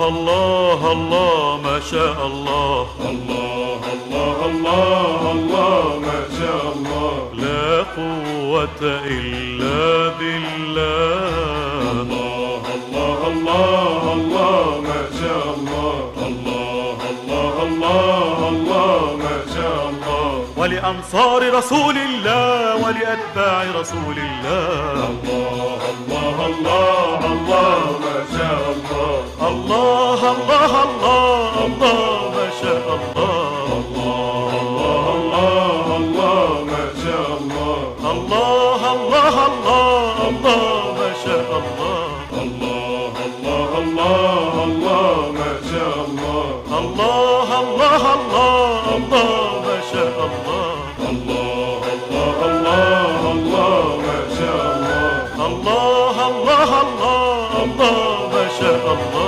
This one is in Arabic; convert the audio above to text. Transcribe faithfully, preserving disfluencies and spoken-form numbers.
الله الله ما شاء الله. الله الله الله الله ما شاء الله. لا قوة إلا بالله. الله الله الله الله ما شاء الله. الله الله الله الله ما شاء الله. ولأنصار رسول الله ولأتباع رسول الله. الله الله الله الله ما شاء الله. الله الله الله الله ما شاء الله. الله الله الله الله ما شاء الله. الله الله الله الله ما شاء الله. الله الله الله الله ما شاء الله. الله الله الله الله ما شاء الله. الله الله الله الله ما شاء الله. الله الله الله الله ما شاء الله.